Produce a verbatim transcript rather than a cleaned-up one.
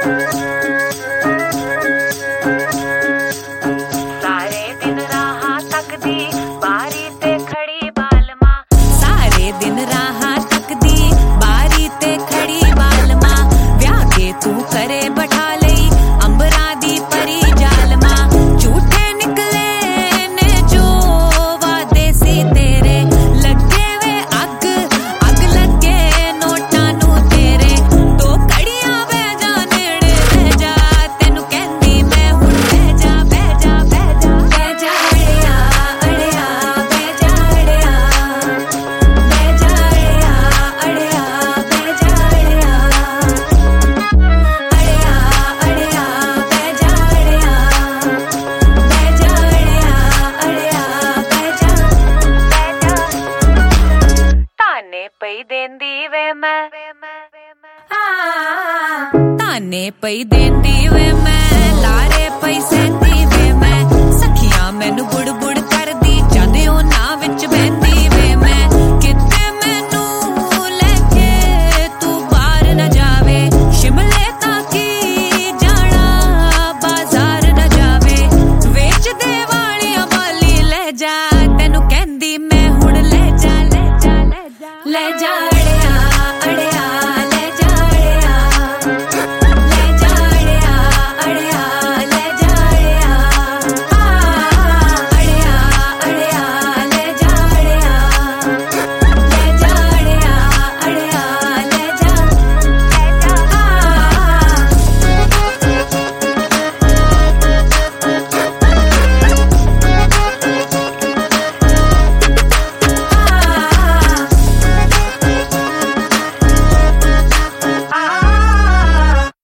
सारे दिन राह तकदी बारी ते खड़ी बालमा, सारे दिन राह तकदी बारी ते खड़ी बालमा, ब्याह के तू करे बैठा लई अंबरा दी परी जालमा, झूठे निकले ने जो वादे सी तेरे, लगे वे अग अग लगे नोटां नू तेरे, दो कड़ियां बह जा नेड़े बह जा, तेनू कहंदी मैं हुण बह जा बह जा बह जा बह जा अड़िया अड़िया बह जा अड़िया बह जा अड़िया अड़िया बह जा अड़िया अड़िया अड़िया बह जा अड़िया बह जा अड़िया अड़िया बह जा बह जा। ताने पई देंदी वे मैं ताने पई देंदी वे मैं, लारे पई सहंदी वे मैं, सखियां मैनू बुड़ बुड़